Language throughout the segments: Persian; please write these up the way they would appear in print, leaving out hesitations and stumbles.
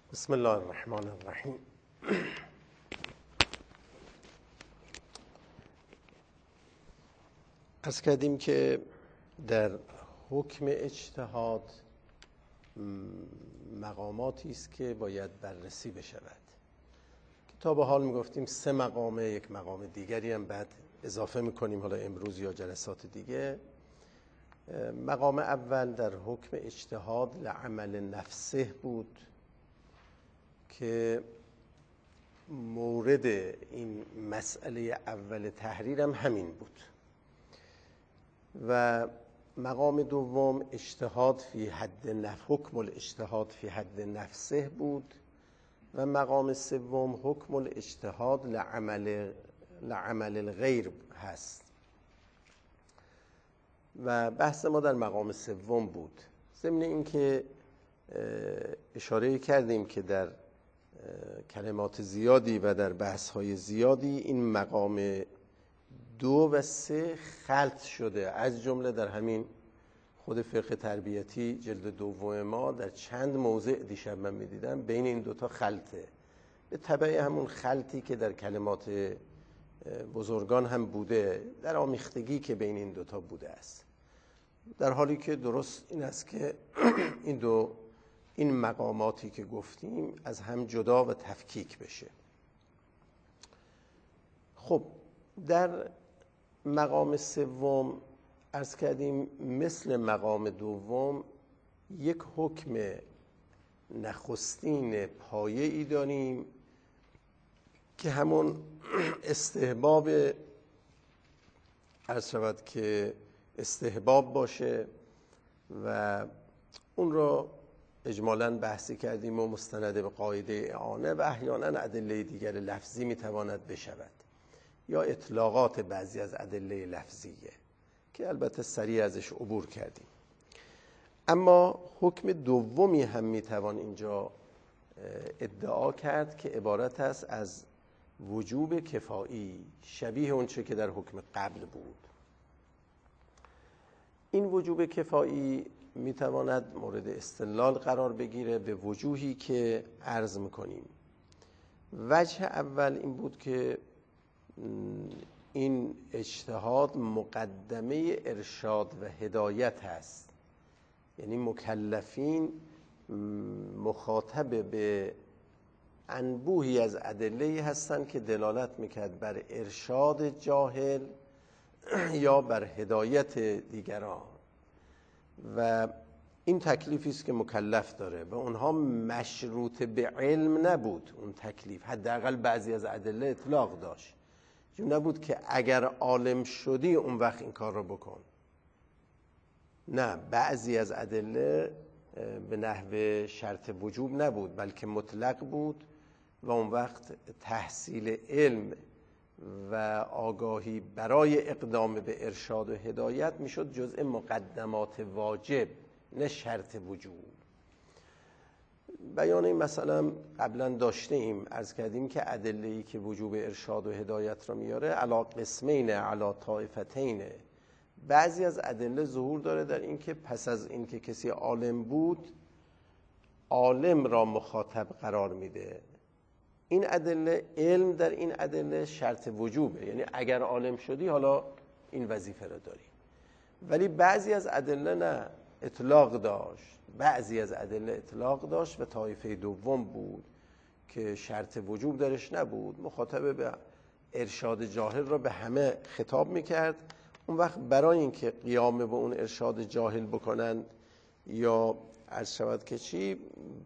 بسم الله الرحمن الرحیم. عرض کردیم که در حکم اجتهاد مقاماتی است که باید بررسی بشود. تا به حال میگفتیم 3 مقامه، یک مقام دیگری هم بعد اضافه میکنیم حالا امروز یا جلسات دیگه. مقام اول در حکم اجتهاد لعمل نفسه بود که مورد این مسئله اول تحریر هم همین بود. و مقام دوم اجتهاد فی حد حکم الاجتهاد فی حد نفسه بود و مقام سوم حکم الاجتهاد لعمل الغیر هست و بحث ما در مقام سوم بود. ضمن این که اشاره کردیم که در کلمات زیادی و در بحث‌های زیادی این مقام 2 و 3 خلط شده، از جمله در همین خود فقه تربیتی جلد 2 ما در چند موضع دیشب من می‌دیدم بین این دوتا خلطه، به تبع همون خلطی که در کلمات بزرگان هم بوده، در آمیختگی که بین این دوتا بوده است، در حالی که درست این است که این مقاماتی که گفتیم از هم جدا و تفکیک بشه. خب در مقام سوم عرض کردیم مثل مقام دوم یک حکم نخستین پایه‌ای داریم که همون استحباب عرض شود که استحباب باشه و اون رو اجمالاً بحثی کردیم و مستند به قاعده اعانه و احیانا ادله دیگر لفظی میتواند بشود یا اطلاقات بعضی از ادله لفظیه که البته سریع ازش عبور کردیم. اما حکم دومی هم میتوان اینجا ادعا کرد که عبارت است از وجوب کفایی، شبیه اونچه که در حکم قبل بود. این وجوب کفایی میتواند مورد استدلال قرار بگیره به وجوهی که عرض میکنیم. وجه اول این بود که این اجتهاد مقدمه ارشاد و هدایت هست، یعنی مکلفین مخاطب به انبوهی از ادله هستند که دلالت میکرد بر ارشاد جاهل یا بر هدایت دیگران و این تکلیفی است که مکلف داره و اونها مشروط به علم نبود. اون تکلیف حداقل بعضی از ادله اطلاق داشت، چون نبود که اگر عالم شدی اون وقت این کار رو بکن. نه، بعضی از ادله به نحو شرط وجوب نبود بلکه مطلق بود و اون وقت تحصیل علم و آگاهی برای اقدام به ارشاد و هدایت میشد جزء مقدمات واجب، نه شرط وجوب. بیان این مثلا قبلا داشته ایم، عرض کردیم که ادله‌ای که وجوب ارشاد و هدایت را میاره علی قسمین علی طائفتین. بعضی از ادله ظهور داره در این که پس از این که کسی عالم بود عالم را مخاطب قرار میده. این ادله، علم در این ادله شرط وجوبه، یعنی اگر عالم شدی حالا این وظیفه را داری. ولی بعضی از ادله نه، اطلاق داشت، بعضی از ادله اطلاق داشت و طایفه دوم بود که شرط وجوب درش نبود، مخاطب به ارشاد جاهل را به همه خطاب میکرد. اون وقت برای اینکه قیام به اون ارشاد جاهل بکنن یا عرض شود که چی،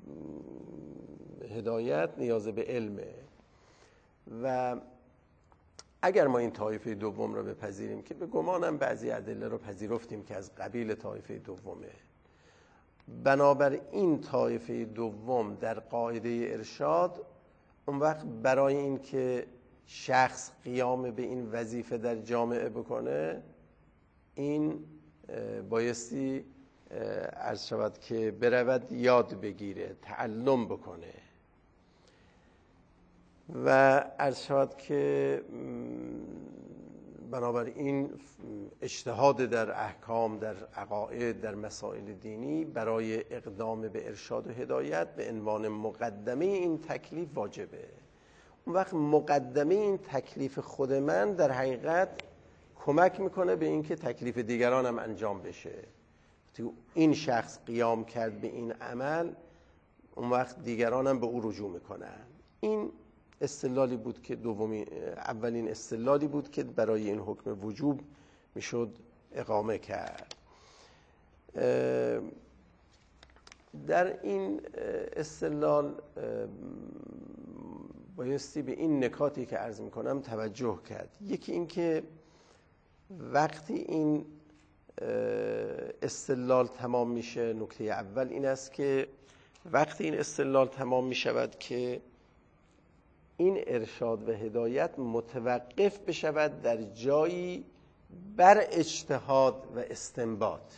هدایت نیاز به علمه. و اگر ما این طایفه دوم را بپذیریم که به گمانم بعضی ادله رو پذیرفتیم که از قبیل طایفه دومه، بنابر این طایفه دوم در قاعده ارشاد اون وقت برای این که شخص قیام به این وظیفه در جامعه بکنه این بایستی عرض شود که برود یاد بگیره، تعلم بکنه و عرض شود که بنابراین اجتهاد در احکام، در عقاید، در مسائل دینی برای اقدام به ارشاد و هدایت به عنوان مقدمه این تکلیف واجبه. اون وقت مقدمه این تکلیف خود من در حقیقت کمک میکنه به اینکه تکلیف دیگران هم انجام بشه. این شخص قیام کرد به این عمل، اون وقت دیگران هم به او رجوع میکنن. این استدلالی بود که اولین استدلالی بود که برای این حکم وجوب میشد اقامه کرد. در این استدلال بایستی به این نکاتی که عرض میکنم توجه کرد. یکی این که وقتی این استدلال تمام میشه، نکته اول این است که وقتی این استدلال تمام میشود که این ارشاد و هدایت متوقف بشود در جایی بر اجتهاد و استنباط.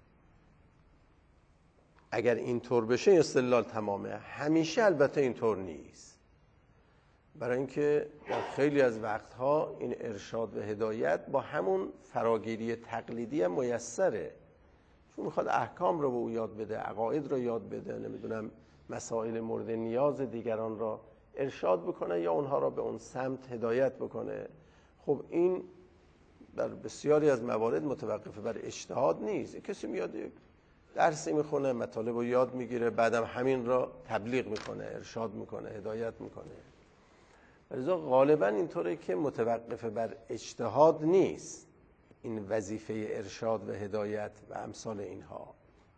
اگر اینطور بشه استدلال تمامه. همیشه البته اینطور نیست، برای اینکه در خیلی از وقتها این ارشاد و هدایت با همون فراگیری تقلیدی هم میسره، چون میخواد احکام رو به او یاد بده، عقاید رو یاد بده، نمیدونم مسائل مورد نیاز دیگران را ارشاد بکنه یا اونها را به اون سمت هدایت بکنه. خب این در بسیاری از موارد متوقف بر اجتهاد نیست. کسی میاد درسی میخونه، مطالب رو یاد میگیره، بعدم همین را تبلیغ میکنه، ارشاد میکنه، هدایت میکنه. لذا غالبا اینطوره که متوقف بر اجتهاد نیست این وظیفه ارشاد و هدایت و امثال اینها.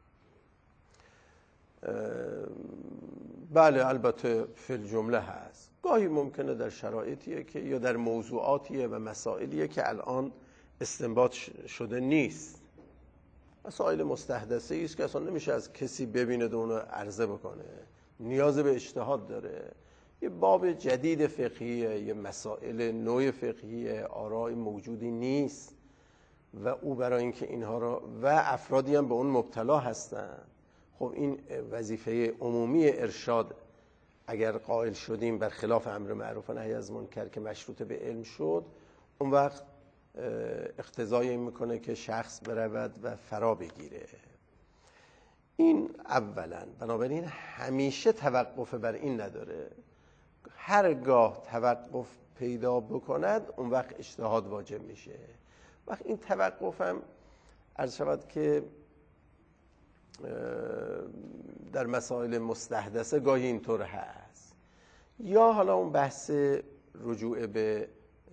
بله البته فی الجمله هست، گاهی ممکنه در شرایطیه که یا در موضوعاتیه و مسائلیه که الان استنباط شده نیست، مسائل مستحدثه است که اصلا نمیشه از کسی ببینه و اونو عرضه بکنه، نیاز به اجتهاد داره، یه باب جدید فقهیه، یه مسائل نوع فقهیه، آراء موجودی نیست و او برای اینکه اینها را و افرادی هم به اون مبتلا هستن. خب این وظیفه عمومی ارشاد اگر قائل شدیم بر خلاف امر معروف و نهی از منکر که مشروط به علم شد، اون وقت اقتضای این میکنه که شخص برود و فرا بگیره. این اولا. بنابراین همیشه توقف بر این نداره، هرگاه توقف پیدا بکند اون وقت اجتهاد واجب میشه. وقت این توقف هم عرض شود که در مسائل مستحدثه گاهی اینطور هست، یا حالا اون بحث رجوع به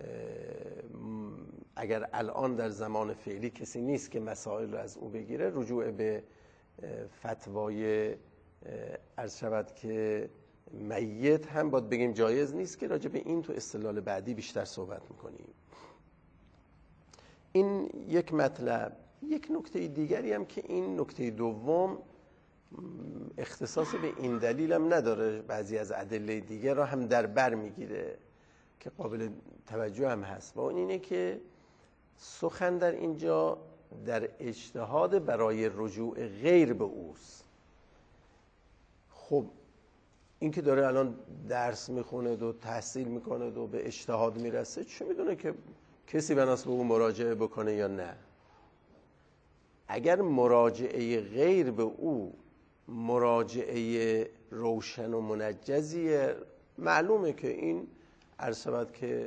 اگر الان در زمان فعلی کسی نیست که مسائل رو از او بگیره، رجوع به فتوای عرض شود که میت هم باید بگیم جایز نیست که راجع به این تو استدلال بعدی بیشتر صحبت میکنیم. این یک مطلب. یک نکته دیگری هم که این نکته دوم اختصاص به این دلیل هم نداره، بعضی از ادله دیگر را هم در بر میگیره که قابل توجه هم هست، و اون اینه که سخن در اینجا در اجتهاد برای رجوع غیر به اوست. خب این که داره الان درس میخونه و تحصیل میکنه و به اجتهاد میرسه، چه میدونه که کسی بناس به او مراجعه بکنه یا نه؟ اگر مراجعه غیر به او مراجعه روشن و منجزیه، معلومه که این عرض شود که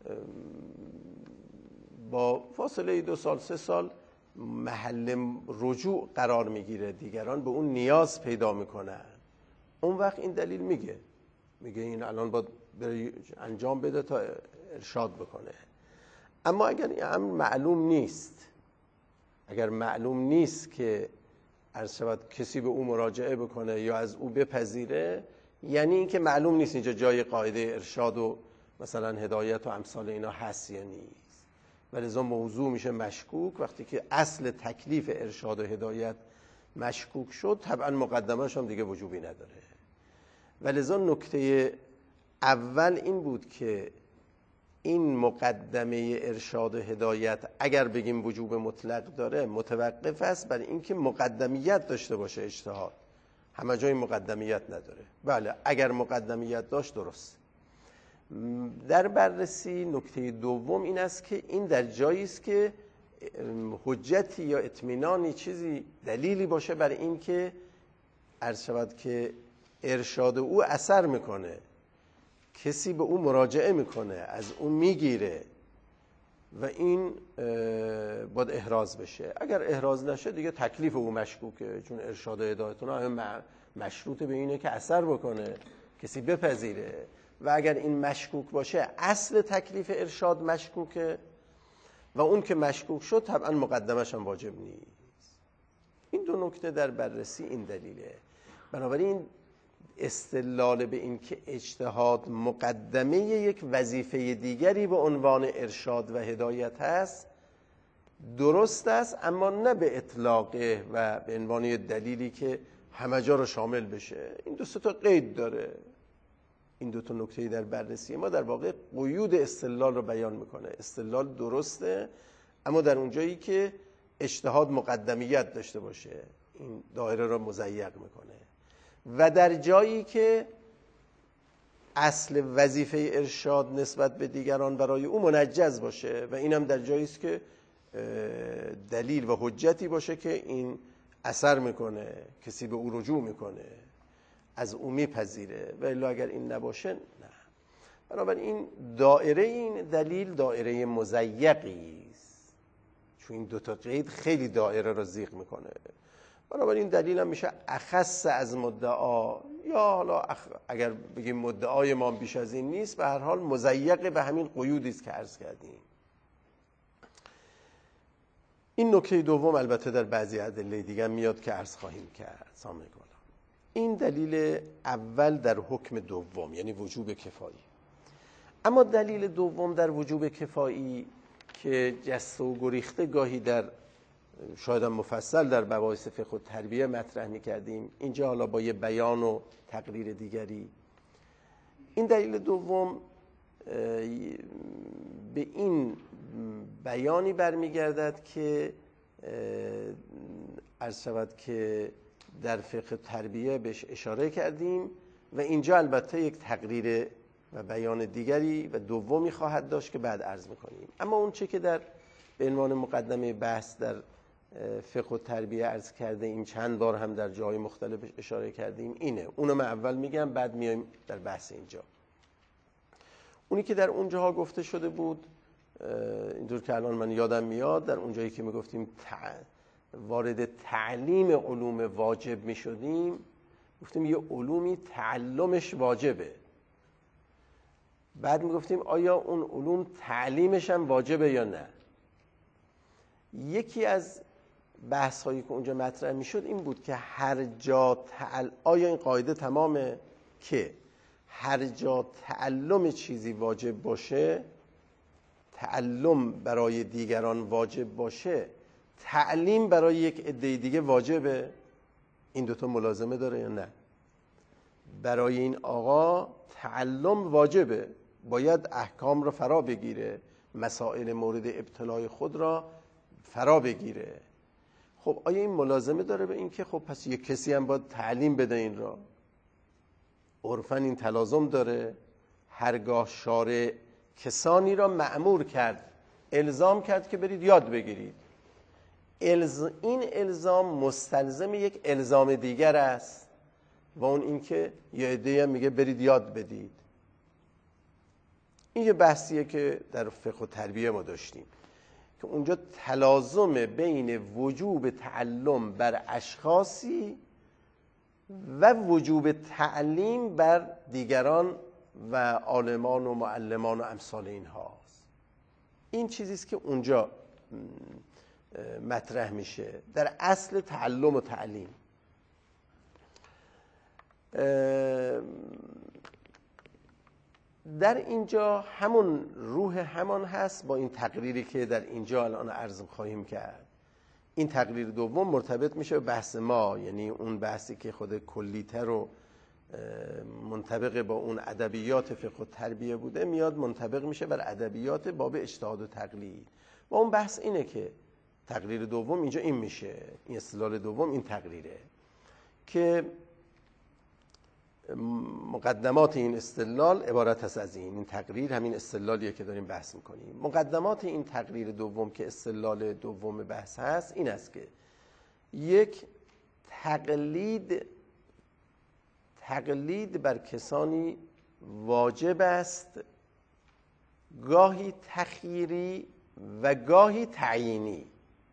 با فاصله 2 سال 3 سال محل رجوع قرار میگیره، دیگران به اون نیاز پیدا میکنن. اون وقت این دلیل میگه این الان باید انجام بده تا ارشاد بکنه. اما اگر این امر معلوم نیست، اگر معلوم نیست که عرض شود کسی به او مراجعه بکنه یا از او بپذیره، یعنی این که معلوم نیست اینجا جای قاعده ارشاد و مثلا هدایت و امثال اینا هست یا نیست، ولذا موضوع میشه مشکوک. وقتی که اصل تکلیف ارشاد و هدایت مشکوک شد، طبعا مقدمه‌اش هم دیگه وجوبی نداره. ولذا نکته اول این بود که این مقدمه ارشاد و هدایت اگر بگیم وجوب مطلق داره، متوقف است بر اینکه مقدمیت داشته باشه اجتهاد. همه جای مقدمیت نداره. بله اگر مقدمیت داشت درست، در بررسی نکته دوم این است که این در جایی است که حجتی یا اطمینانی چیزی دلیلی باشه بر این که عرض شود که ارشاد او اثر میکنه، کسی به او مراجعه میکنه، از اون میگیره و این باید احراز بشه. اگر احراز نشه دیگه تکلیف او مشکوکه، چون ارشاد و هدایتون هم مشروط به اینه که اثر بکنه، کسی بپذیره. و اگر این مشکوک باشه اصل تکلیف ارشاد مشکوکه و اون که مشکوک شد طبعا مقدمش هم واجب نیست. این دو نکته در بررسی این دلیله. بنابراین استدلال به این که اجتهاد مقدمه یک وظیفه دیگری به عنوان ارشاد و هدایت هست درست است، اما نه به اطلاقه و به عنوان دلیلی که همه جا رو شامل بشه. این دو تا قید داره. این دو تا نکته در بررسی ما در واقع قیود استدلال رو بیان میکنه. استدلال درسته، اما در اونجایی که اجتهاد مقدمیت داشته باشه این دایره رو مضیق میکنه، و در جایی که اصل وظیفه ارشاد نسبت به دیگران برای او منجز باشه و اینم در جایی است که دلیل و حجتی باشه که این اثر میکنه، کسی به او رجوع میکنه، از او میپذیره. و الا اگر این نباشه نه. بنابراین دایره این دلیل دایره مضیقی است، چون این دو تا قید خیلی دایره رو ضیق میکنه. بنابراین دلیل هم میشه اخص از مدعا، یا حالا اگر بگیم مدعای ما بیش از این نیست، به هر حال مضیق به همین قیودی است که عرض کردیم. این نکته دوم البته در بعضی ادله دیگه میاد که عرض خواهیم کرد. سامعین، این دلیل اول در حکم دوم، یعنی وجوب کفایی. اما دلیل دوم در وجوب کفایی که جسته و گریخته گاهی در شاید هم مفصل در مباحث فقه و تربیه مطرح می‌کردیم، اینجا حالا با یه بیان و تقریر دیگری. این دلیل دوم به این بیانی برمیگردد که عرض شود که در فقه تربیه بهش اشاره کردیم و اینجا البته یک تقریر و بیان دیگری و دومی خواهد داشت که بعد عرض میکنیم. اما اون چه که در به عنوان مقدمه بحث در فقه و تربیه عرض کرده، این چند بار هم در جای مختلف اشاره کردیم، اینه. اونو من اول میگم، بعد میایم در بحث اینجا. اونی که در اونجاها گفته شده بود، اینطور که الان من یادم میاد، در اونجایی که میگفتیم وارد تعلیم علوم واجب می شدیم، گفتیم یه علومی تعلمش واجبه. بعد می گفتیم آیا اون علوم تعلیمش هم واجبه یا نه. یکی از بحث هایی که اونجا مطرح می شد این بود که هر جا آیا این قاعده تمامه که هر جا تعلم چیزی واجب باشه، تعلم برای دیگران واجب باشه، تعلیم برای یک عده دیگه واجبه؟ این دوتا ملازمه داره یا نه؟ برای این آقا تعلم واجبه، باید احکام را فرا بگیره، مسائل مورد ابتلای خود را فرا بگیره. خب آیا این ملازمه داره به این که خب پس یک کسی هم باید تعلیم بده این را؟ عرفاً این تلازم داره. هرگاه شارع کسانی را مأمور کرد، الزام کرد که برید یاد بگیرید، این الزام مستلزم یک الزام دیگر است و اون این که یه عده‌ای هم میگه برید یاد بدید. این یه بحثیه که در فقه و تربیه ما داشتیم که اونجا تلازم بین وجوب تعلم بر اشخاصی و وجوب تعلیم بر دیگران و عالمان و معلمان و امثال اینهاست. این چیزیست که اونجا مطرح میشه در اصل تعلم و تعلیم. در اینجا همون روح همان هست با این تقریری که در اینجا الان عرض خواهیم کرد. این تقریر دوم مرتبط میشه به بحث ما، یعنی اون بحثی که خود کلی‌تر و منطبق با اون ادبیات فقه و تربیه بوده، میاد منطبق میشه بر ادبیات باب اجتهاد و تقلید. و اون بحث اینه که تقریر دوم اینجا این میشه، این استدلال دوم این تقریره که مقدمات این استدلال عبارت است از این تقریر، همین استدلالیه که داریم بحث میکنیم. مقدمات این تقریر دوم که استدلال دوم بحث هست این است که یک، تقلید بر کسانی واجب است، گاهی تخییری و گاهی تعیینی،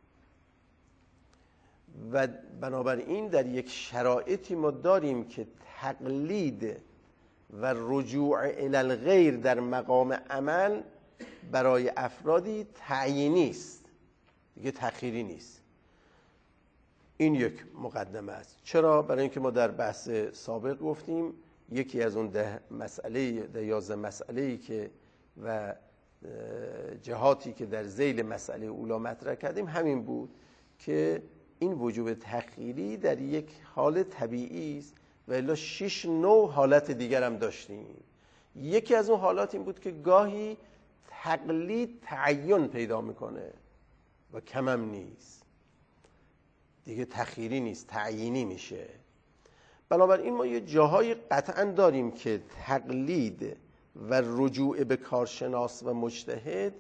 و بنابراین در یک شرایطی ما داریم که تقلید و رجوع الی الغیر در مقام عمل برای افرادی تعیینی است، دیگه تخییری نیست. این یک مقدمه است. چرا؟ برای اینکه ما در بحث سابق گفتیم یکی از اون 11 مسئله‌ای که و جهاتی که در ذیل مسئله اولی مطرح کردیم همین بود که این وجوب تخییری در یک حال طبیعی است و الا 6 نوع حالت دیگر هم داشتیم. یکی از اون حالات این بود که گاهی تقلید تعین پیدا میکنه و کمم نیست، دیگه تخییری نیست، تعیینی میشه. بنابراین ما یه جاهای قطعا داریم که تقلید و رجوع به کارشناس و مجتهد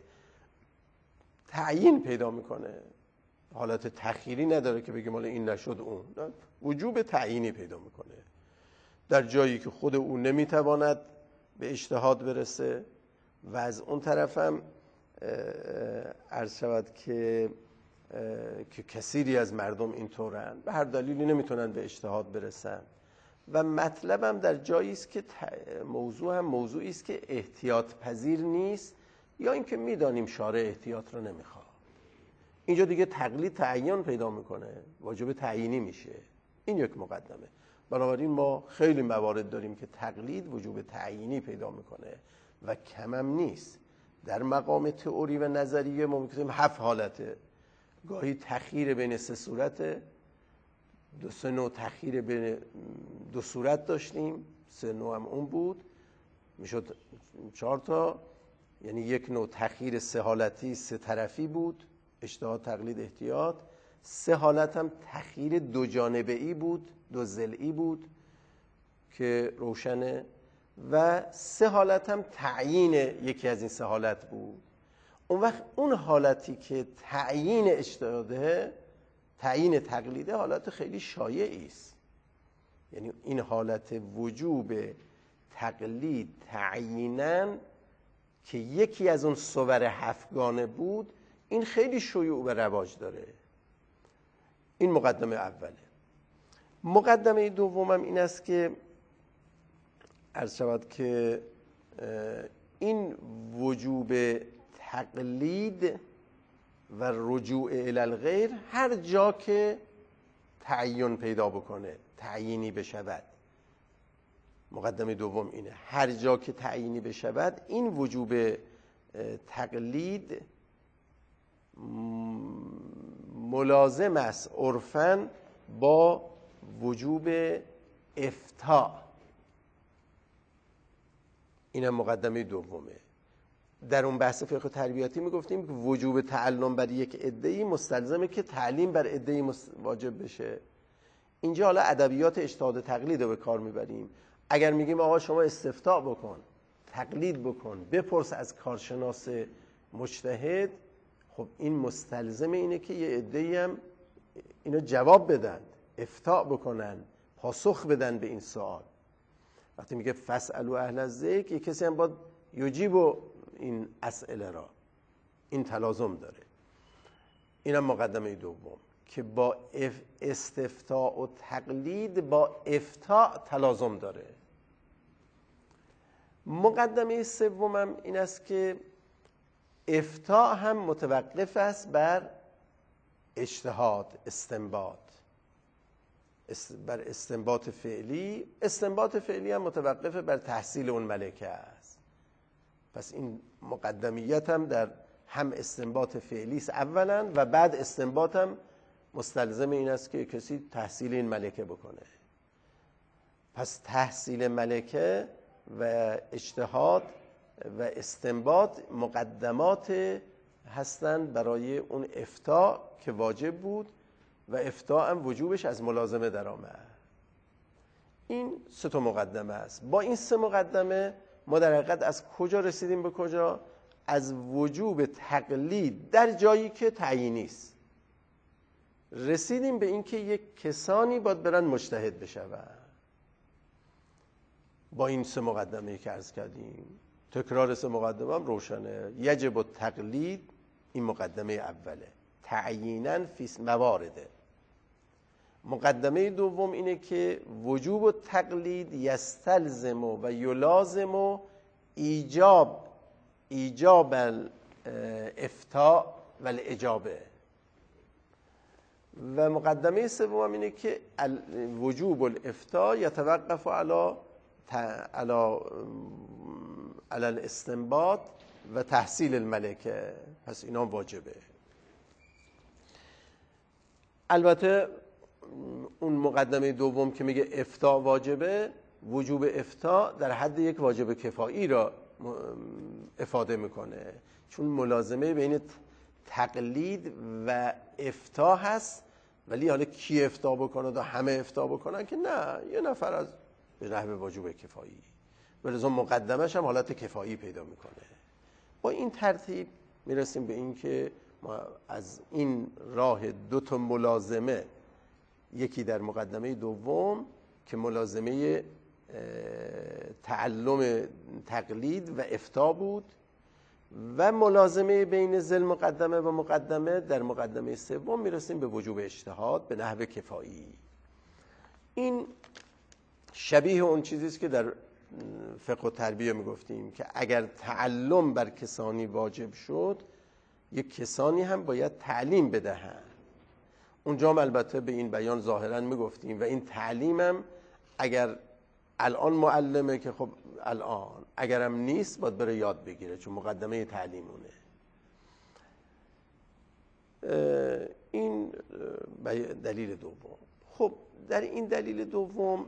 تعیین پیدا میکنه، حالت تخییری نداره که بگیم حالا این نشد اون، وجوب تعیینی پیدا میکنه. در جایی که خود او نمیتواند به اجتهاد برسه و از اون طرف هم عرض شود که کثیری از مردم اینطورن، به هر دلیلی نمیتونن به اجتهاد برسن. و مطلبم در جایی است که موضوع هم موضوعی است که احتیاط پذیر نیست، یا اینکه میدانیم شارع احتیاط رو نمیخواد. اینجا دیگه تقلید تعین پیدا میکنه، واجب تعیینی میشه. این یک مقدمه. بنابراین ما خیلی موارد داریم که تقلید وجوب تعیینی پیدا میکنه و کمم نیست. در مقام تئوری و نظریه ما میگیم 7 حالته. گاهی تخییر بین 3 صورته، 2-3 نوع تخییر بین 2 صورت داشتیم، 3 نوع هم اون بود، میشد 4 تا، یعنی یک نوع تخییر 3 حالتی 3 طرفی بود، اجتهاد تقلید احتیاط. 3 حالت هم تخییر 2 جانبه‌ای بود، 2 ضلعی بود که روشنه، و 3 حالت هم تعیین یکی از این 3 حالت بود. اون وقت اون حالتی که تعیین اجتهاده، تعیین تقلیده، حالت خیلی شایعی است. یعنی این حالت وجوب تقلید تعییناً که یکی از اون صور 7 گانه بود، این خیلی شیوع و رواج داره. این مقدمه اوله. مقدمه دومم این است که عرض شود که این وجوب تقلید و رجوع الی الغیر هر جا که تعین پیدا بکنه، تعیینی بشود. مقدمه دوم اینه، هر جا که تعیینی بشود این وجوب تقلید ملازم است عرفاً با وجوب افتاء. این هم مقدمه دومه. در اون بحث فقه تربیتی میگفتیم که وجوب تعلم بر یک عده‌ای مستلزمه که تعلیم بر عده‌ای واجب بشه. اینجا حالا ادبیات اجتهاد تقلید رو به کار میبریم. اگر میگیم آقا شما استفتاء بکن، تقلید بکن، بپرس از کارشناس مجتهد، خب این مستلزم اینه که یه عده‌ای هم اینو جواب بدن، افتاء بکنن، پاسخ بدن به این سوال. وقتی میگه فاسألوا اهل الذکر، یک کسی هم باید یجیب این اسئله را، این تلازم داره. اینم مقدمه دوم که با استفتاء و تقلید با افتاء تلازم داره. مقدمه سومم این است که افتاء هم متوقف است بر اجتهاد، استنباط، بر استنباط فعلی. استنباط فعلی هم متوقف بر تحصیل اون ملکه است. پس این مقدمیت هم در هم استنباط فعلی است اولا، و بعد استنباط هم مستلزم این است که کسی تحصیل این ملکه بکنه. پس تحصیل ملکه و اجتهاد و استنباط مقدمات هستند برای اون افتاء که واجب بود، و افتاء هم وجوبش از ملازمه در آمد. این 3 مقدمه است. با این 3 مقدمه ما در حقیقت از کجا رسیدیم به کجا؟ از وجوب تقلید در جایی که تعیینی است رسیدیم به اینکه یک کسانی باید برن مجتهد بشون. با این 3 مقدمه که عرض کردیم، تکرار 3 مقدمه هم روشنه. یجب التقلید، این مقدمه اوله، تعییناً فی موارده. مقدمه دوم اینه که وجوب التقلید یستلزم و یلازم ایجاب الافتاء و الاجابه. و مقدمه سوم اینه که وجوب الافتاء یتوقف علی الاستنباط و تحصیل الملکه. پس اینا واجبه. البته اون مقدمه دوم که میگه افتاء واجبه، وجوب افتاء در حد یک واجب کفایی را افاده میکنه، چون ملازمه بین تقلید و افتاء هست. ولی حالا کی افتاء بکنه و همه افتاء بکنن که نه، یه نفر از به نحو واجب کفایی، ولذا مقدمش هم حالت کفایی پیدا میکنه. با این ترتیب میرسیم به این که ما از این راه 2 ملازمه، یکی در مقدمه دوم که ملازمه تعلم تقلید و افتاء بود و ملازمه بین ذل مقدمه و مقدمه در مقدمه سوم میرسیم به وجوب اجتهاد به نحو کفایی. این شبیه اون چیزی است که در فقه و تربیه میگفتیم که اگر تعلم بر کسانی واجب شد، یک کسانی هم باید تعلیم بدهند. اونجا هم البته به این بیان ظاهرا میگفتیم و این تعلیمم اگر الان معلمه که خب الان، اگرم نیست باید بره یاد بگیره، چون مقدمه تعلیمونه. این دلیل دوم. خب در این دلیل دوم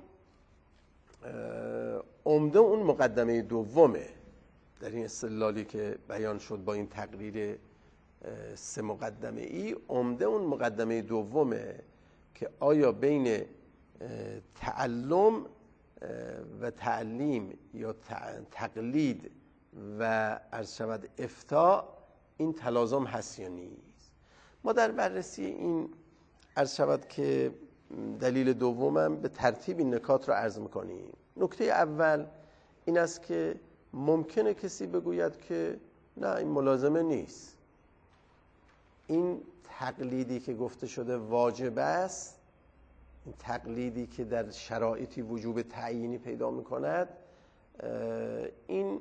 عمده اون مقدمه دومه در این استدلالی که بیان شد با این تقریر 3 مقدمه ای. عمده اون مقدمه دومه که آیا بین تعلم و تعلیم یا تقلید و عرض شود افتاء این تلازم هست یا نیست. ما در بررسی این عرض شود که دلیل دومم به ترتیب این نکات رو عرض میکنیم. نکته اول این است که ممکنه کسی بگوید که نه، این ملازمه نیست، این تقلیدی که گفته شده واجب است، این تقلیدی که در شرایطی وجوب تعیینی پیدا میکند، این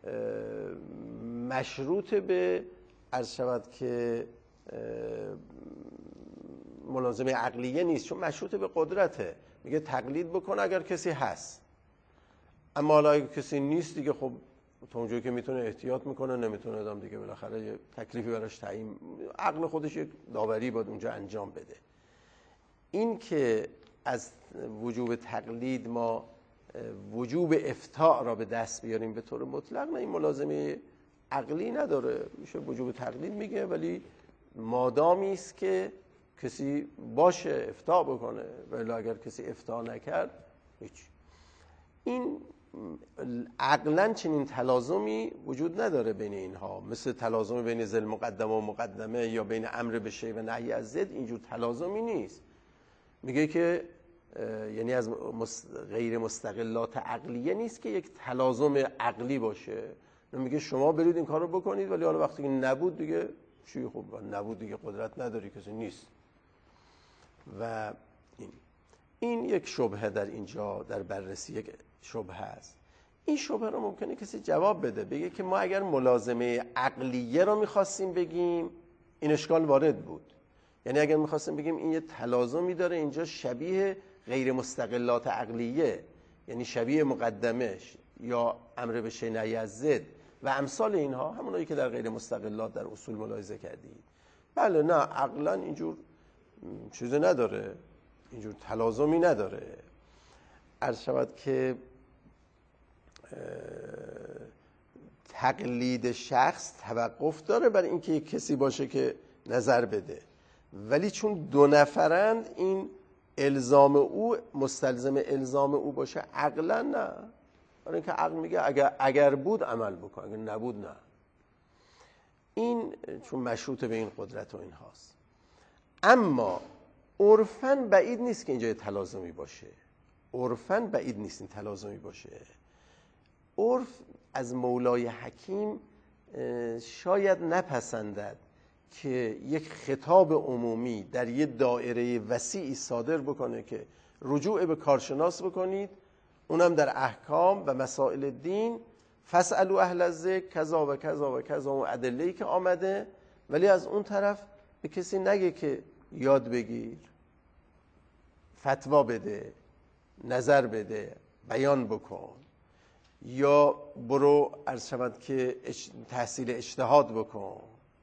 مشروط به عرض شود که ملازمه عقلیه نیست، چون مشروط به قدرته. میگه تقلید بکن اگر کسی هست، اما حالا اگر کسی نیست دیگه خب تا اونجایی که میتونه احتیاط میکنه، نمیتونه ادام دیگه بالاخره یه تکلیفی براش تعیین، عقل خودش یک داوری باید اونجا انجام بده. این که از وجوب تقلید ما وجوب افتاء را به دست بیاریم به طور مطلق، نه، این ملازمه عقلی نداره، میشه وجوب تقلید میگه، ولی مادامی است که کسی باشه افتاء بکنه، ولی اگر کسی افتاء نکرد هیچ. این عقلاً چنین تلازمی وجود نداره بین اینها، مثل تلازم بین ذل مقدمه و مقدمه یا بین امر به شیء و نهی از ضد. اینجور تلازمی نیست. میگه که یعنی از غیر مستقلات عقلیه نیست که یک تلازم عقلی باشه. میگه شما برید این کار رو بکنید، ولی حالا وقتی که نبود دیگه چی، خب نبود دیگه، قدرت نداری، کسی نیست. و این یک شبهه در اینجا در بررسی یک شبهه است. این شبهه رو ممکنه کسی جواب بده، بگه که ما اگر ملازمه عقلیه رو میخواستیم بگیم این اشکال وارد بود. یعنی اگر میخواستیم بگیم این یه تلازمی داره اینجا شبیه غیر مستقلات عقلیه، یعنی شبیه مقدمش یا امر به شیء نهی از ضد و امثال اینها، همونایی که در غیر مستقلات در اصول ملاحظه کردید. بله، نه، عقلا اینجور چیزی نداره، اینجور تلازمی نداره. عرض شود که تقلید شخص توقف داره بر اینکه یک کسی باشه که نظر بده، ولی چون 2 نفرند این الزام او مستلزم الزام او باشه؟ عقلا نه. برای اینکه عقل میگه اگر بود عمل بکن، اگر نبود نه. این چون مشروط به این قدرت و این هاست. اما عرفاً بعید نیست که اینجا تلازمی باشه. عرفاً بعید نیست این تلازمی باشه. عرف از مولای حکیم شاید نپسندد که یک خطاب عمومی در یه دایره وسیعی صادر بکنه که رجوع به کارشناس بکنید، اونم در احکام و مسائل دین، فاسألوا اهل الذکر کذا و کذا و کذا و ادله‌ای که آمده، ولی از اون طرف به کسی نگه که یاد بگیر، فتوا بده، نظر بده، بیان بکن، یا برو عرض شود که تحصیل اجتهاد بکن،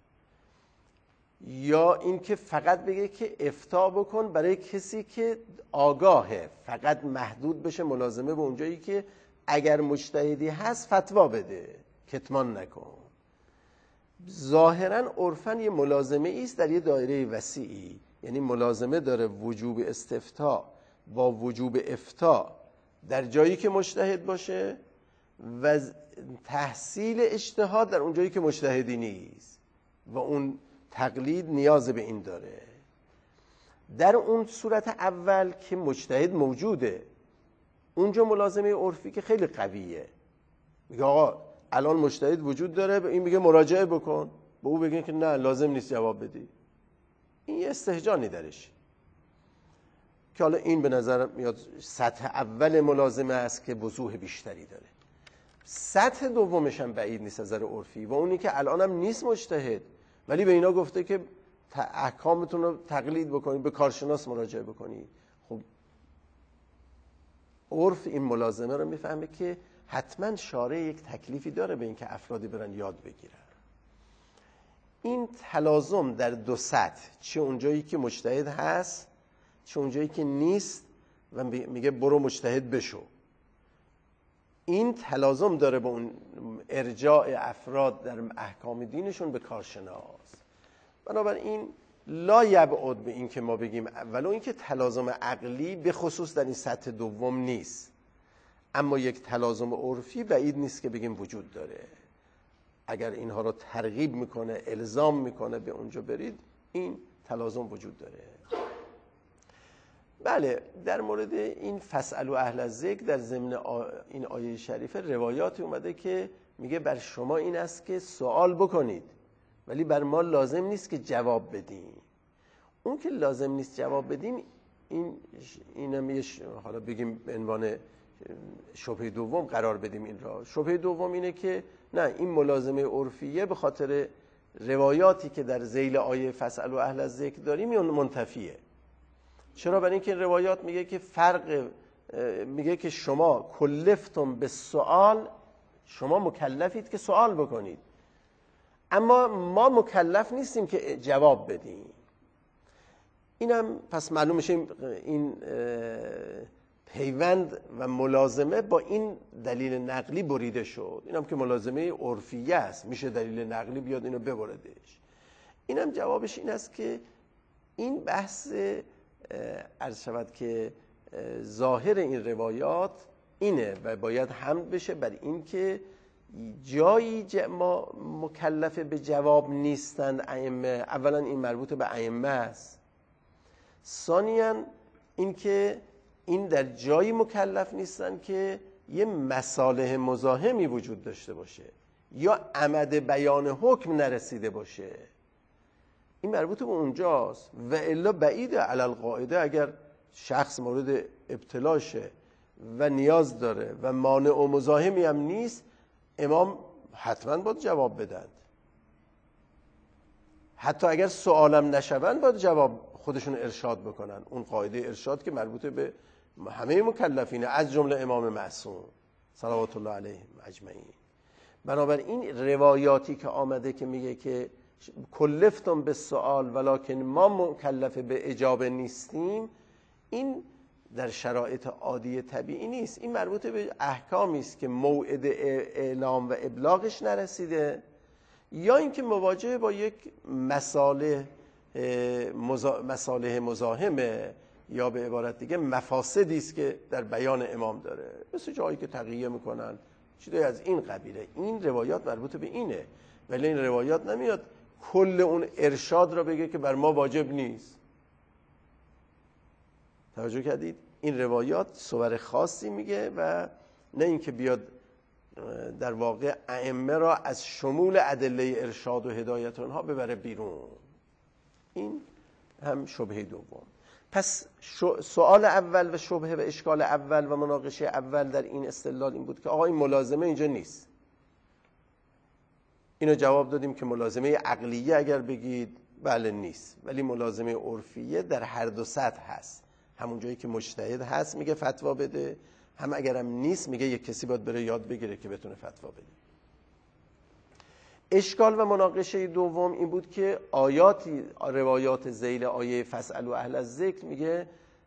یا اینکه فقط بگه که افتاء بکن برای کسی که آگاهه، فقط محدود بشه ملازمه به اونجایی که اگر مجتهدی هست فتوا بده، کتمان نکن. ظاهرا عرفاً یه ملازمه است در یه دایره وسیعی، یعنی ملازمه داره وجوب استفتاء با وجوب افتاء در جایی که مجتهد باشه و تحصیل اجتهاد در اون جایی که مجتهدی نیست و اون تقلید نیاز به این داره. در اون صورت اول که مجتهد موجوده، اونجا ملازمه عرفی که خیلی قویه، میگه آقا الان مجتهد وجود داره، به این میگه مراجعه بکن، به او بگین که نه لازم نیست جواب بدی. این یه استهجانی درش که حالا این به نظر میاد سطح اول ملازمه است که وضوح بیشتری داره. سطح دومش هم بعید نیست از نظر عرفی و اونی که الان هم نیست مجتهد، ولی به اینا گفته که احکامتون رو تقلید بکنید، به کارشناس مراجعه بکنید. خب عرف این ملازمه رو میفهمه که حتما شارع یک تکلیفی داره به اینکه افرادی برن یاد بگیرن. این تلازم در دو سطح، چه اونجایی که مجتهد هست چه اونجایی که نیست و میگه برو مجتهد بشو، این تلازم داره با اون ارجاع افراد در احکام دینشون به کارشناس. بنابراین لا یبعد به این که ما بگیم ولو این که تلازم عقلی به خصوص در این سطح دوم نیست، اما یک تلازم عرفی بعید نیست که بگیم وجود داره. اگر اینها رو ترغیب میکنه، الزام میکنه به اونجا برید، این تلازم وجود داره. بله، در مورد این فاسألوا اهل الذکر در ضمن این آیه شریفه روایاتی اومده که میگه بر شما این است که سوال بکنید، ولی بر ما لازم نیست که جواب بدیم. اون که لازم نیست جواب بدیم، اینم حالا بگیم به عنوان شبهه دوم قرار بدیم این را. شبهه دوم اینه که نه، این ملازمه عرفیه به خاطر روایاتی که در ذیل آیه فاسألوا اهل الذکر داریم اون منتفیه. چرا؟ برای اینکه روایات میگه که میگه که شما کلفتم به سوال، شما مکلفید که سوال بکنید، اما ما مکلف نیستیم که جواب بدیم. اینم پس معلوم میشه این پیوند و ملازمه با این دلیل نقلی بریده شد. اینم که ملازمه عرفیه است، میشه دلیل نقلی بیاد اینو ببردش. اینم جوابش این است که این بحث عرض شود که ظاهر این روایات اینه و باید حمد بشه بر این که جایی ما مکلف به جواب نیستند ائمه. اولا این مربوط به ائمه است، ثانیاً این که این در جایی مکلف نیستن که یه مصالح مزاحمی وجود داشته باشه یا عمد بیان حکم نرسیده باشه. این مربوط به اونجاست و الا بعیده علی القاعده اگر شخص مورد ابتلا شه و نیاز داره و مانع و مزاحمی هم نیست، امام حتما باید جواب بدن. حتی اگر سوالم نشون باید جواب خودشون ارشاد بکنن. اون قاعده ارشاد که مربوط به همه مکلفینه، از جمله امام معصوم صلوات الله علیه اجمعین. بنابراین روایاتی که آمده که میگه که کلفتم به سوال ولکن ما مکلف به اجابه نیستیم، این در شرایط عادی طبیعی نیست. این مربوط به احکامی است که موعد اعلام و ابلاغش نرسیده یا اینکه مواجه با یک مصالح مزاحمه یا به عبارت دیگه مفاسدی است که در بیان امام داره، مثل جایی که تقیه میکنن، چیزی از این قبیله. این روایات مربوط به اینه، ولی این روایات نمیاد کل اون ارشاد را بگه که بر ما واجب نیست. توجه کردید؟ این روایات صور خاصی میگه و نه اینکه بیاد در واقع ائمه را از شمول ادله ارشاد و هدایت اونها ببره بیرون. این هم شبهه دوم. پس سوال اول و شبهه و اشکال اول و مناقشه اول در این استدلال این بود که آقا این ملازمه اینجا نیست. اینو جواب دادیم که ملازمه عقلیه اگر بگید بله نیست، ولی ملازمه عرفیه در هر دو سطح هست. همون جایی که مجتهد هست میگه فتوا بده، هم اگرم نیست میگه یک کسی باید بره یاد بگیره که بتونه فتوا بده. اشکال و مناقشه دوم این بود که روایات ذیل آیه فاسألوا اهل الذکر میگه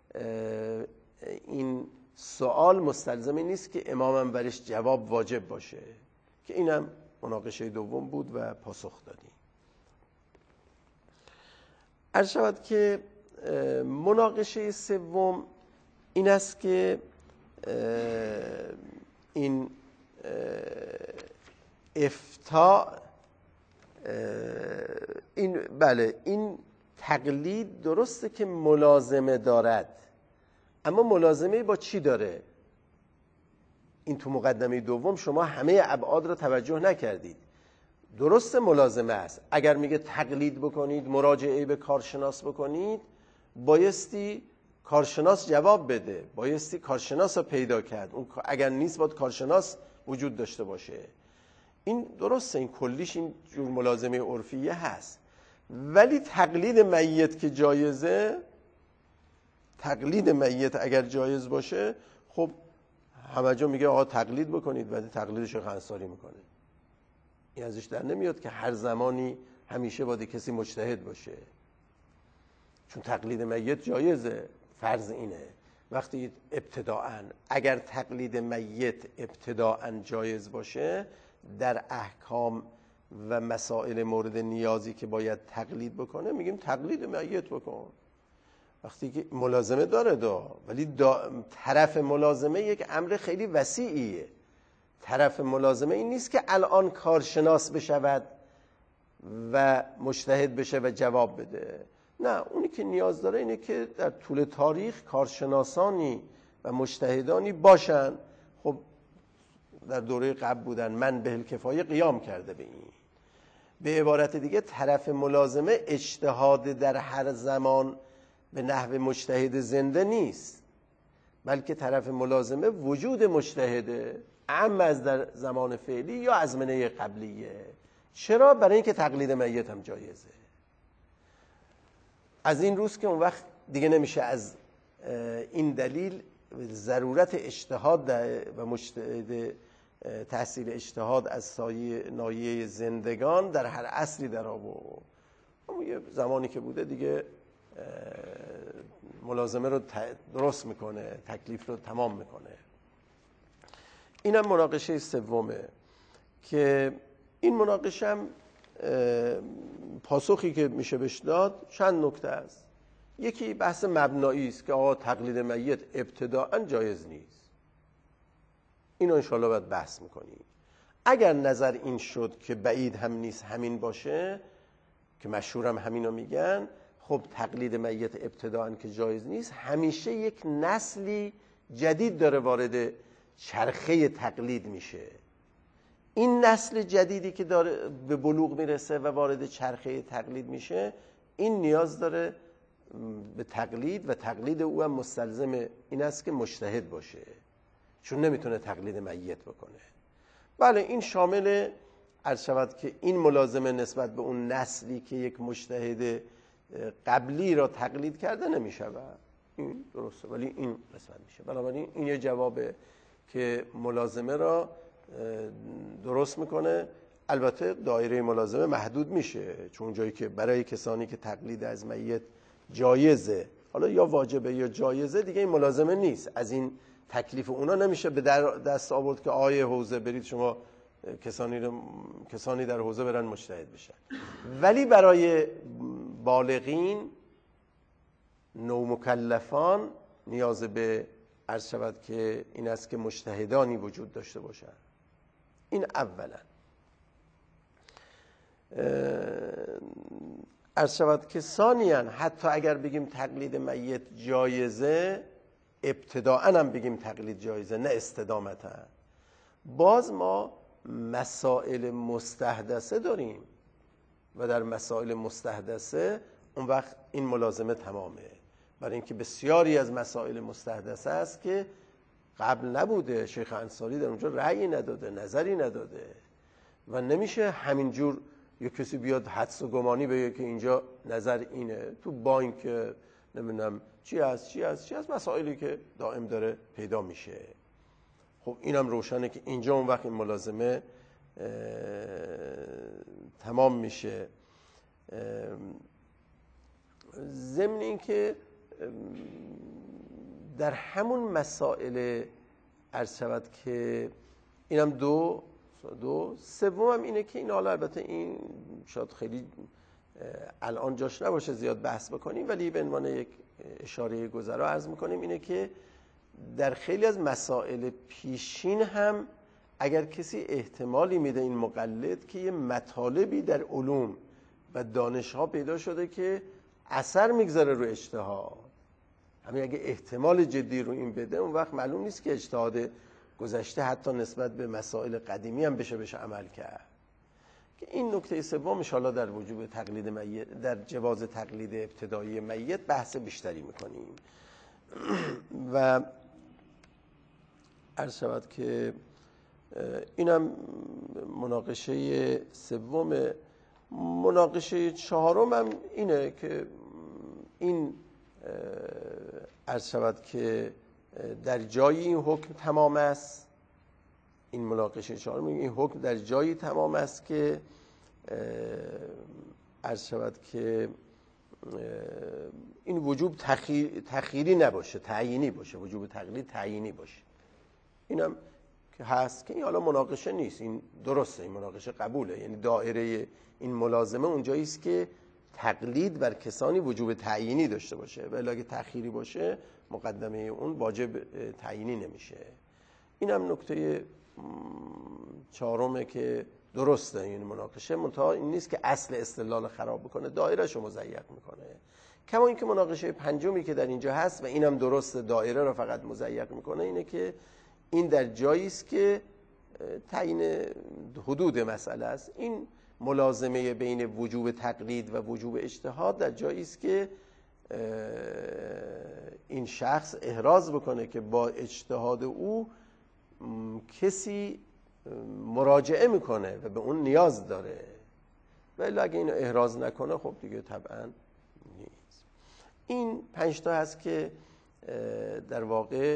این سوال مستلزم نیست که امامم برش جواب واجب باشه، که اینم مناقشه دوم بود و پاسخ دادیم. عرض شود که مناقشه سوم این است که این افتاء این تقلید درسته که ملازمه دارد، اما ملازمه با چی داره؟ این تو مقدمه دوم شما همه ابعاد را توجه نکردید. درسته ملازمه است، اگر میگه تقلید بکنید، مراجعه به کارشناس بکنید، بایستی کارشناس جواب بده، بایستی کارشناس رو پیدا کرد. اون اگر نیست باید کارشناس وجود داشته باشه. این درسته، این کلیش این جور ملازمه عرفیه هست. ولی تقلید میت که جایزه، تقلید میت اگر جایز باشه، خب همه جا میگه آقا تقلید بکنید، بعد تقلید شیخ انصاری میکنه. این ازش در نمیاد که هر زمانی همیشه باید کسی مجتهد باشه، چون تقلید میت جایزه. فرض اینه وقتی ابتداءً اگر تقلید میت ابتداءً جایز باشه، در احکام و مسائل مورد نیازی که باید تقلید بکنه میگیم تقلید میت بکن. وقتی که ملازمه داره ولی طرف ملازمه یک امر خیلی وسیعیه. طرف ملازمه این نیست که الان کارشناس بشود و مجتهد بشه و جواب بده. نه، اونی که نیاز داره اینه که در طول تاریخ کارشناسانی و مجتهدانی باشن. خب در دوره قبل بودن، من به الکفایه قیام کرده به این. به عبارت دیگه طرف ملازمه اجتهاد در هر زمان به نحو مجتهد زنده نیست، بلکه طرف ملازمه وجود مجتهده، اما از در زمان فعلی یا ازمنه قبلیه. چرا؟ برای اینکه تقلید میت هم جایزه. از این روز که اون وقت دیگه نمیشه از این دلیل ضرورت اجتهاد و مجتهد تحصیل اجتهاد از سایه نایه زندگان در هر عصری در آورد. اما یه زمانی که بوده دیگه ملازمه رو درست میکنه، تکلیف رو تمام میکنه. اینم مناقشه سومه که این مناقشه هم پاسخی که میشه بهش داد چند نکته است. یکی بحث مبنایی است که آقا تقلید میت ابتداءً جایز نیست. اینو انشاءالله باید بحث میکنیم. اگر نظر این شد که بعید هم نیست همین باشه، که مشهورم همینو میگن، خب تقلید میت ابتداءً که جایز نیست، همیشه یک نسلی جدید داره وارد چرخه تقلید میشه. این نسل جدیدی که داره به بلوغ میرسه و وارد چرخه تقلید میشه، این نیاز داره به تقلید و تقلید او هم مستلزم این است که مجتهد باشه، چون نمیتونه تقلید میت بکنه. بله، این شامل عرض شود که این ملازمه نسبت به اون نسلی که یک مجتهد قبلی را تقلید کرده نمیشود. این درسته، ولی این نسبت میشه. بنابراین این یه جوابه که ملازمه را درست میکنه. البته دایره ملازمه محدود میشه، چون جایی که برای کسانی که تقلید از میت جایزه، حالا یا واجبه یا جایزه، دیگه این ملازمه نیست. از این تکلیف اونا نمیشه به دست آورد که آیه حوزه برید شما کسانی در حوزه برن مجتهد بشن. ولی برای بالغین نومکلفان نیاز به عرض شود که این است که مجتهدانی وجود داشته باشند. این اولا. عرض شود که ثانیاً حتی اگر بگیم تقلید میت جایزه، ابتداءً هم بگیم تقلید جایزه نه استدامتاً، باز ما مسائل مستحدثه داریم و در مسائل مستحدثه اون وقت این ملازمه تمامه، برای اینکه بسیاری از مسائل مستحدثه است که قبل نبوده، شیخ انصاری در اونجا رأیی نداده، نظری نداده و نمیشه همینجور یه کسی بیاد حدس و گمانی بگه که اینجا نظر اینه. تو بانک نمیدونم چی هست مسائلی که دائم داره پیدا میشه. خب اینم روشنه که اینجا اون وقت این ملازمه تمام میشه. ضمن این که در همون مسائل عرض شود که اینم دو سوم اینه که این حالا البته این شاید خیلی الان جاش نباشه زیاد بحث بکنیم، ولی به عنوان یک اشاره گذرا عرض میکنیم اینه که در خیلی از مسائل پیشین هم اگر کسی احتمالی میده این مقلد که یه مطالبی در علوم و دانشها پیدا شده که اثر میگذاره رو اجتهاد، همین اگه احتمال جدی رو این بده، اون وقت معلوم نیست که اجتهاد گذشته حتی نسبت به مسائل قدیمی هم بشه عمل کرد. که این نکته سوم ان شاءالله در وجوب تقلید میت، در جواز تقلید ابتدایی میت بحث بیشتری میکنیم. و عرض شود که اینم مناقشه سوم. مناقشه چهارم هم اینه که این عرض شود که در جایی این حکم تمام است. این مناقشه چهارم این حکم در جایی تمام است که عرض شود که این وجوب تخییری نباشه، تعیینی باشه، وجوب تقلید تعیینی باشه. اینم که هست که این حالا مناقشه نیست، این درسته، این مناقشه قبوله، یعنی دایره این ملازمه اونجایی است که تقلید بر کسانی وجوب تعیینی داشته باشه، ولی اگه تأخیری باشه مقدمه اون واجب تعیینی نمیشه. اینم نکته چهارمه که درسته این مناقشه، منتها این نیست که اصل استدلال خراب بکنه، دایره‌شو مضیق میکنه. کما اینکه مناقشه پنجمی که در اینجا هست و اینم درسته دایره رو فقط مضیق میکنه، اینه که این در جایی است که تعیین حدود مسئله است. این ملازمه بین وجوب تقلید و وجوب اجتهاد در جایی است که این شخص احراز بکنه که با اجتهاد او کسی مراجعه میکنه و به اون نیاز داره، ولی اگه اینو احراز نکنه خب دیگه طبعا نیست. این 5 تا هست که در واقع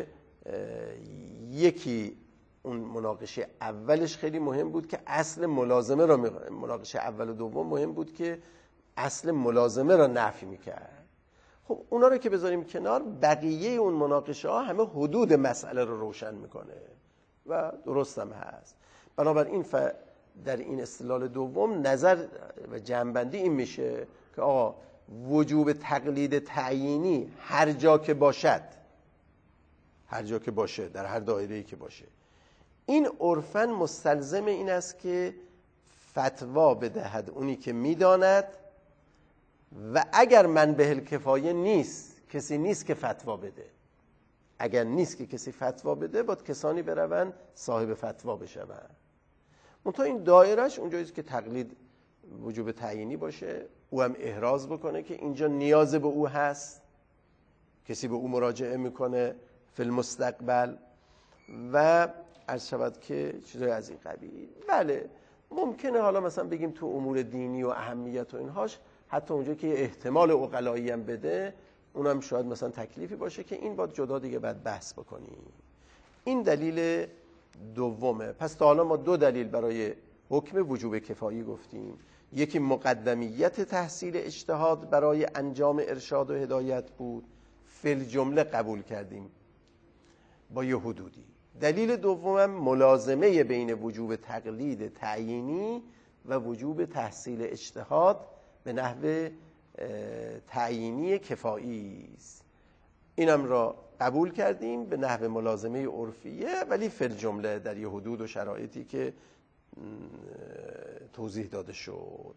یکی اون مناقشه اولش خیلی مهم بود که اصل ملازمه را مناقشه اول و دوم مهم بود که اصل ملازمه را نفی میکرد. خب اونا رو که بذاریم کنار، بقیه اون مناقشه ها همه حدود مسئله رو روشن میکنه و درست هم هست. بنابراین در این استدلال دوم نظر و جنبندی این میشه که آقا وجوب تقلید تعیینی هر جا که باشد، هر جا که باشه، در هر دایره‌ای که باشه، این عرفاً مستلزم این است که فتوا بدهد اونی که میداند و اگر منبه الکفایه نیست، کسی نیست که فتوا بده، اگر نیست که کسی فتوا بده باید کسانی بروند صاحب فتوا بشوند. منتها این دایرهش اونجاییست که تقلید وجوب تعیینی باشه، او هم احراز بکنه که اینجا نیاز به او هست، کسی به او مراجعه میکنه فی المستقبل و عرض شود که چیزای از این قبیل. بله ممکنه حالا مثلا بگیم تو امور دینی و اهمیت و اینهاش حتی اونجا که احتمال عقلایی هم بده، اونم شاید مثلا تکلیفی باشه که این باید جدا دیگه بعد بحث بکنیم. این دلیل دومه. پس تا حالا ما 2 دلیل برای حکم وجوب کفایی گفتیم. یکی مقدمیت تحصیل اجتهاد برای انجام ارشاد و هدایت بود، فی الجمله قبول کردیم با یه حدودی. دلیل دومم ملازمه بین وجوب تقلید تعیینی و وجوب تحصیل اجتهاد به نحو تعیینی کفایی است. اینم را قبول کردیم به نحو ملازمه عرفیه، ولی فی الجمله در یه حدود و شرایطی که توضیح داده شد.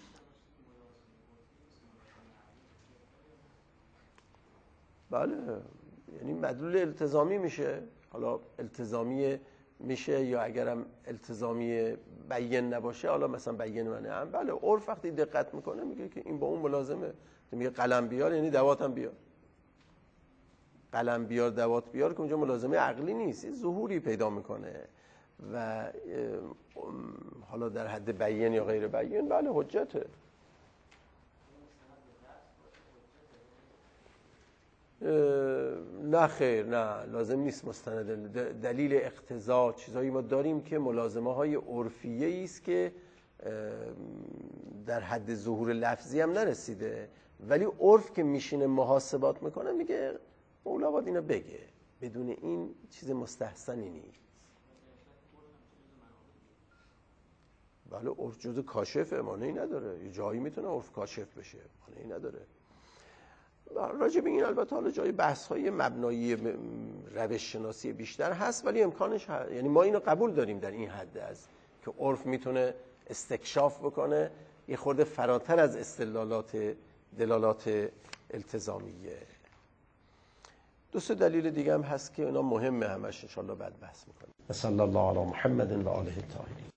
بله، یعنی مدلول التزامی میشه. حالا التزامی میشه یا اگرم التزامی بیان نباشه، حالا مثلا بیان منه هم، بله عرف وقتی دقت میکنه میگه که این با اون ملازمه. میگه قلم بیار یعنی دواتم بیار. قلم بیار دوات بیار که اونجا ملازمه عقلی نیست، ظهوری پیدا میکنه و حالا در حد بیان یا غیر بیان بله حجته. نه خیر، نه لازم نیست مستند. دلیل اقتضا چیزایی ما داریم که ملازمه های عرفیه است که در حد ظهور لفظی هم نرسیده، ولی عرف که میشینه محاسبات میکنه میگه مولا باید اینو بگه، بدون این چیز مستحسنی نیست. بله عرف جزء کاشفه، مانعی نداره، یه جایی میتونه عرف کاشف بشه، مانعی نداره. راجع به این البته حالا جای بحث‌های مبنایی روش شناسی بیشتر هست، ولی امکانش هست. یعنی ما اینو قبول داریم در این حد است که عرف میتونه استکشاف بکنه یه خورده فراتر از استدلالات دلالات التزامیه. دو سه دلیل دیگه هم هست که اونا مهمه، همش ان شاء الله بعد بحث می‌کنیم. صلی الله علی محمد و آله الطاهرین.